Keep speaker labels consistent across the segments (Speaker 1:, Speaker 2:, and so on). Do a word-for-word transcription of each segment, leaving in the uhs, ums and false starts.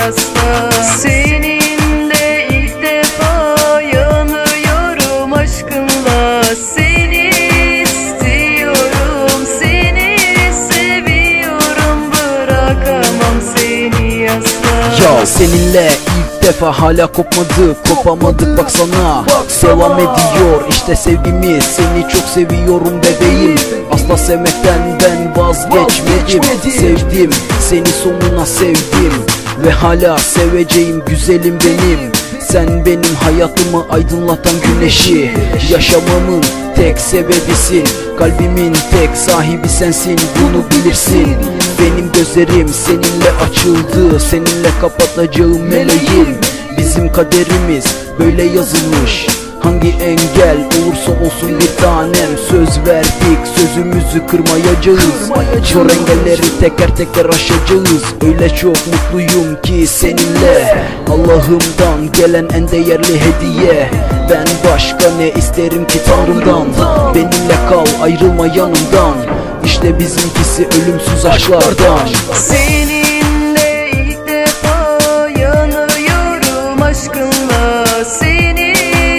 Speaker 1: seni asla. Seninle ilk defa yanıyorum aşkınla. Seni istiyorum, seni seviyorum, bırakamam seni asla.
Speaker 2: Ya seninle ilk defa hala kopmadı, kopamadık baksana. Devam ediyor işte sevgimiz, seni çok seviyorum bebeğim. Asla sevmekten ben vazgeçmedim. Sevdim seni sonuna sevdim ve hala seveceğim güzelim benim. Sen benim hayatımı aydınlatan güneşi, yaşamamın tek sebebisin. Kalbimin tek sahibi sensin, bunu bilirsin. Benim gözlerim seninle açıldı, seninle kapatacağım meleğim. Bizim kaderimiz böyle yazılmış, hangi engel olursa olsun bir tanem. Söz verdik, sözümüzü kırmayacağız. Zor engelleri teker teker aşacağız. Öyle çok mutluyum ki seninle, Allah'ımdan gelen en değerli hediye. Ben başka ne isterim ki Tanrımdan? Benimle kal, ayrılma yanımdan. İşte bizimkisi ölümsüz aşklardan.
Speaker 1: Seninle ilk defa yanıyorum aşkınla. Seni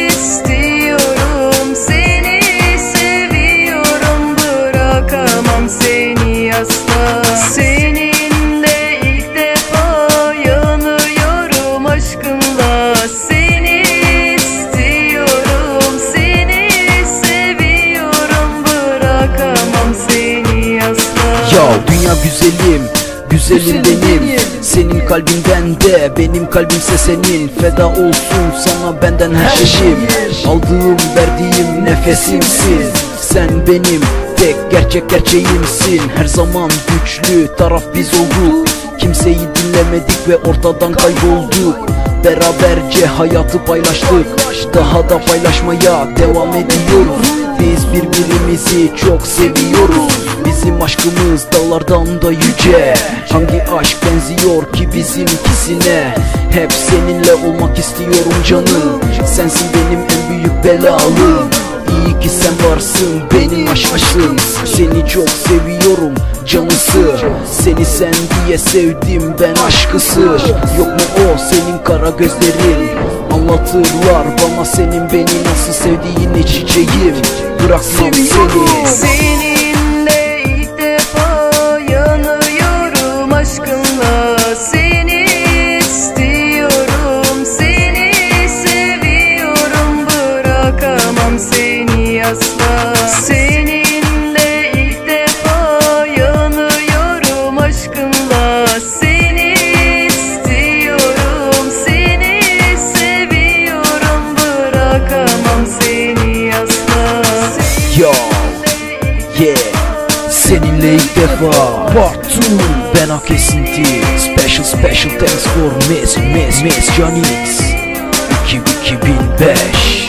Speaker 1: istiyorum, seni seviyorum, bırakamam seni asla. Seninle ilk defa yanıyorum aşkınla. Seni istiyorum, seni seviyorum, bırakamam seni asla.
Speaker 2: Ya dünya güzelim, güzelim benim. Senin kalbinden de benim kalbimse senin. Feda olsun sana benden her şeyim. Aldığım verdiğim nefesimsin. Sen benim tek gerçek gerçeğimsin. Her zaman güçlü taraf biz olduk. Kimseyi dinlemedik ve ortadan kaybolduk. Beraberce hayatı paylaştık, daha da paylaşmaya devam ediyoruz. Biz birbirimizi çok seviyoruz. Bizim aşkımız dağlardan da yüce. Hangi aşk benziyor ki bizimkisine? Hep seninle olmak istiyorum canım. Sensin benim en büyük belalım. İyi ki sen varsın, benim aşkımsın. Seni çok seviyorum canısı. Seni sen diye sevdim ben aşkısı. Yok mu o senin kara gözlerin? Anlatırlar bana senin beni nasıl sevdiğini çiçeğim. Bırakmam seni.
Speaker 1: Seninle ilk defa yanıyorum aşkınla. Seni istiyorum, seni seviyorum, bırakamam seni asla. Seninle ilk defa yanıyorum aşkınla. Seni istiyorum, seni seviyorum, bırakamam seni asla.
Speaker 2: Yo, yeah, seninle ilk defa Part two, Ben Hak Esinti. Special special thanks for Miss Miss Miss Janix iki bin beş.